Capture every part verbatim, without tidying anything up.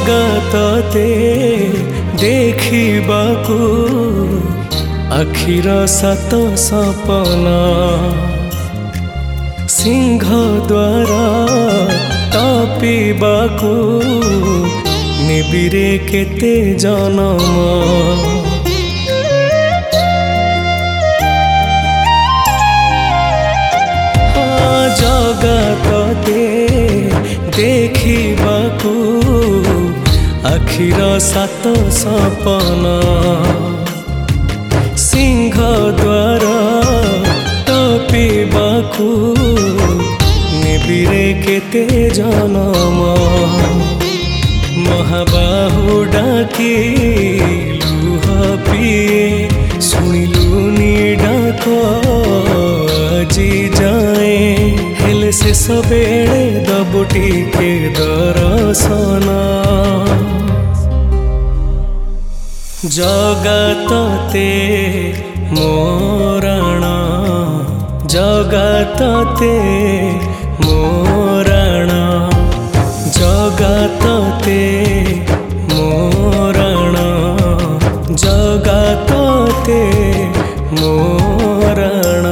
जगतते देखिबाकू आखिर सात सपना सिंह द्वारा टपिबाकू निबिरे केते जन्म जगतते देखिबाकू आखिर सात सपना सिंह द्वारा टपिबाकू निबिरे केते जन्म महाबाहु डाकी लुह पिए शुणिलुनी डाक आजी जाए हेले से सबेले दबुटी के दरसना जगतते मोराण जगतते मोराण जगतते मोराण जगतते मोराण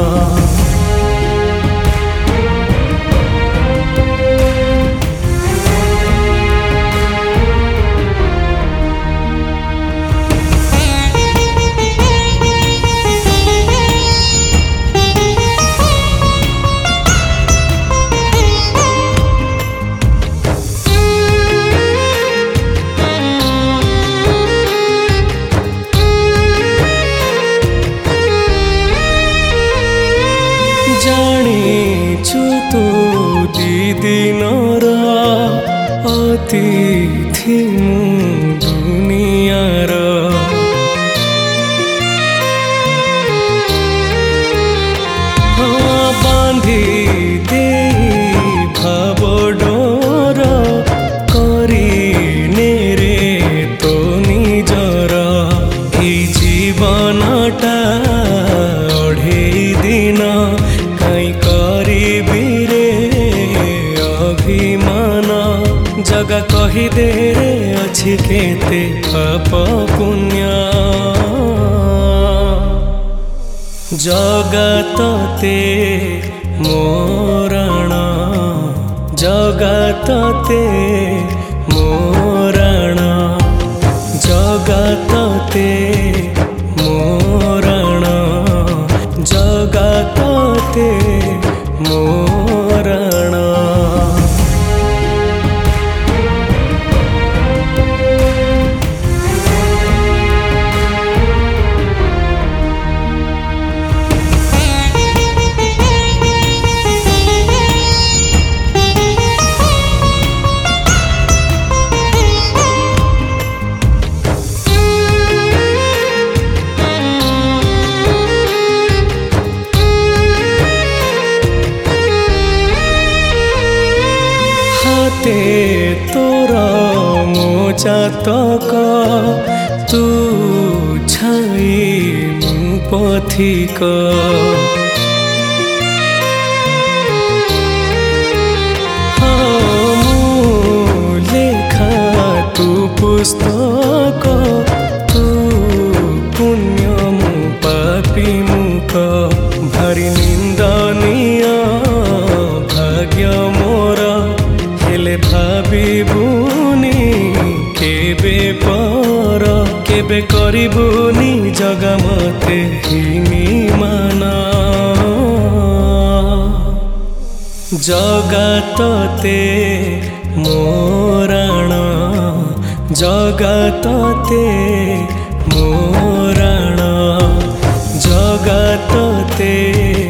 जानिछु तू दिदिनर अतिथि मु दुनियार बांधी दे भाव डोर करिने रे तो निजर ई जीवनटा अढ़ेई दिन जगा कही दे रे अच्छी केते पाप पुण्य जगतते मोराण जगतते मोराण जगतते मोराण जगतते मोराण हाते तोरा मोजातक तू छाई मु पथिक हाँ मु लेखा तू पुस्तक तू पुण्य मु पापी मुख भारी निंदनीय भाग्य मोर हेले भाबिबुनी केबे पर केबे करिबुनी जगा मते हिनी माना जगतते मोराण जगतते मोराण जगतते